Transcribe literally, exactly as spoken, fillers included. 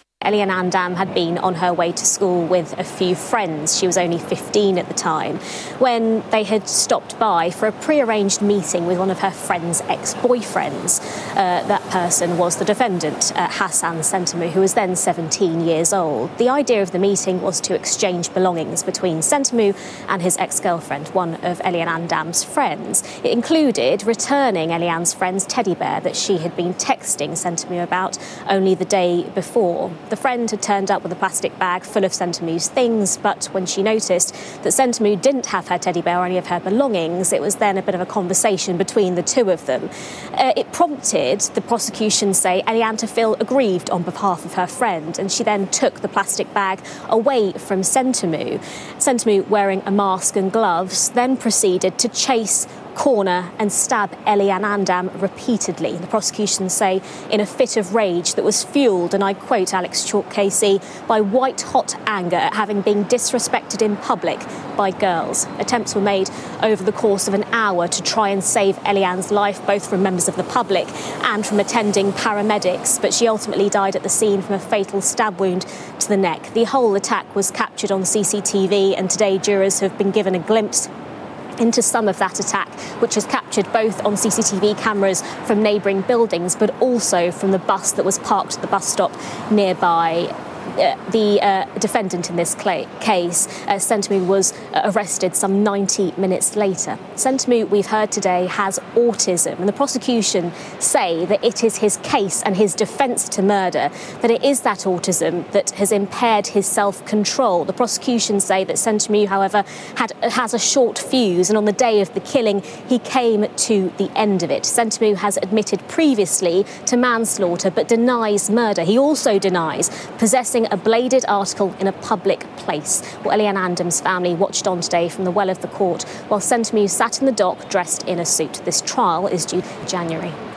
Elian Andam had been on her way to school with a few friends. She was only fifteen at the time, when they had stopped by for a pre-arranged meeting with one of her friend's ex-boyfriends. Uh, that person was the defendant, uh, Hassan Sentamu, who was then seventeen years old. The idea of the meeting was to exchange belongings between Sentamu and his ex-girlfriend, one of Elian Andam's friends. It included returning Elian's friend's teddy bear that she had been texting Sentamu about only the day before. The friend had turned up with a plastic bag full of Sentamu's things, but when she noticed that Sentamu didn't have her teddy bear or any of her belongings, it was then a bit of a conversation between the two of them. Uh, it prompted the prosecution say Elian to feel aggrieved on behalf of her friend, and she then took the plastic bag away from Sentamu. Sentamu, wearing a mask and gloves, then proceeded to chase, corner and stab Elian Andam repeatedly. The prosecution say in a fit of rage that was fuelled, and I quote Alex Chalk Casey, by white-hot anger at having been disrespected in public by girls. Attempts were made over the course of an hour to try and save Elian's life, both from members of the public and from attending paramedics, but she ultimately died at the scene from a fatal stab wound to the neck. The whole attack was captured on C C T V, and today jurors have been given a glimpse into some of that attack, which was captured both on C C T V cameras from neighbouring buildings, but also from the bus that was parked at the bus stop nearby. Uh, the uh, defendant in this cl- case, uh, Sentamu, was uh, arrested some ninety minutes later. Sentamu, we've heard today, has autism, and the prosecution say that it is his case and his defence to murder, that it is that autism that has impaired his self-control. The prosecution say that Sentamu, however, had, has a short fuse, and on the day of the killing, he came to the end of it. Sentamu has admitted previously to manslaughter, but denies murder. He also denies possessing a bladed article in a public place. Well, Elian Andam's family watched on today from the well of the court while Sentamu sat in the dock dressed in a suit. This trial is due in January.